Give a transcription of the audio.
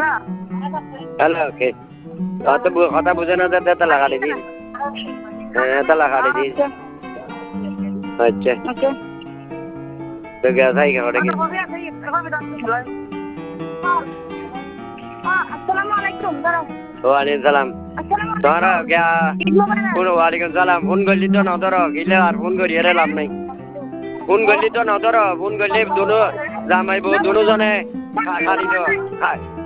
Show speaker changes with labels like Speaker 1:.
Speaker 1: hello কে কথা বুঝে না তো লাগাড়ি দিন হ্যাঁ তো লাগাড়ি দিন আচ্ছা তো গিয়া যাই ঘরে গিয়ে ওয়ালাইকুম সালাম ধরো গিয়া ওয়ালাইকুম সালাম ফোন করলি তো না ধরো গিলে আর ফোন করি এর লাভ নাই ফোন করলি তো না ধরো ফোন করলি দুনো জামাই বউ দুনো জনে খালি তো